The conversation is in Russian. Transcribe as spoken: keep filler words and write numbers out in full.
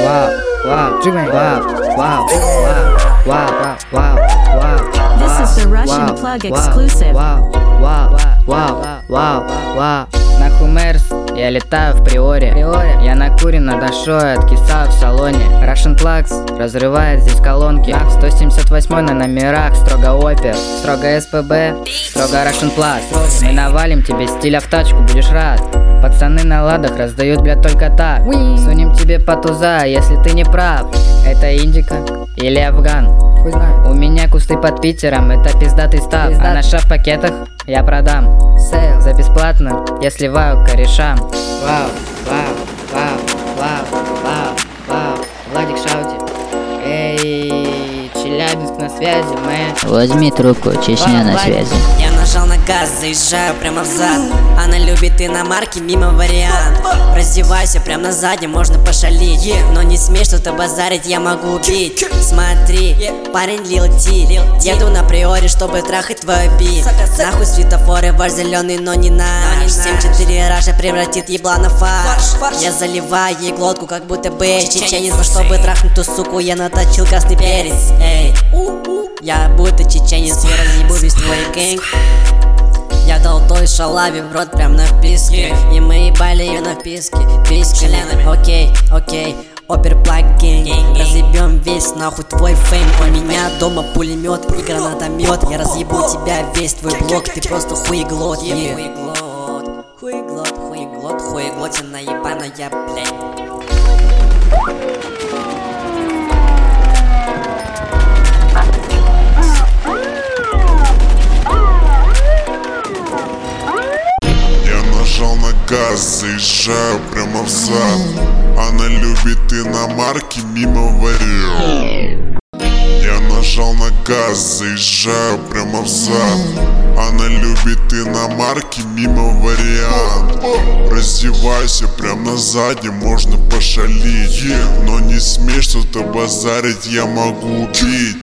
wow, wow, wow, wow, wow, wow, wow, wow. This is the Russian Plug exclusive. Wow, wow, wow, wow, wow. На Хумерс я летаю в Приоре. Я накурен на дошой, откисаю в салоне. Russian Plugs разрывает здесь колонки. сто семьдесят восемь на номерах, строго опер, строго СПБ, строго Russian Plugs. Мы навалим тебе стиля в тачку, будешь рад. Пацаны на ладах раздают, блядь, только так. Сунем тебе по туза, если ты не прав. Это индика или афган, хуй знает. У меня кусты под Питером, это пиздатый став. А на шав-пакетах я продам за бесплатно, я сливаю корешам. Вау, вау, вау, вау, вау, вау. Владик Шаути. Эй, Челябинск на связи, мэн. Возьми трубку, Чечня на связи. Я нажал на газ, заезжаю прямо в зад. Она любит иномарки, мимо вариант. Раздевайся прямо на заднем, можно пошалить. Но не смей что-то базарить, я могу убить. Смотри, парень Лил Ти. Еду на Приоре, чтобы трахать твой бит. Нахуй светофоры, ваш зеленый, но не наш. семь четыре раша превратит еблана в фарш. Я заливаю ей глотку, как будто бы чеченец. Но чтобы трахнуть ту суку, я наточил красный перец. Эй, я будто чеченец, я разъебу весь твой гэнг. Я дал той шалаве в рот прям на вписке. И мы ебали ее на вписке, пискали. Окей, окей, опер плаг гэнг. Разъебем весь нахуй твой фейм. У меня дома пулемет и гранатомет. Я разъебу тебя весь твой блок, ты просто хуеглот. Хуеглот, хуеглот, хуеглот, хуеглотина ебаная, блядь. Нажал на газ, заезжаю прямо в зад. Она любит иномарки, мимо вариант. Я нажал на газ, заезжаю прямо в зад. Она любит иномарки, мимо вариант. Раздевайся прямо на заднем, можно пошалить. Но не смей что-то базарить, я могу убить.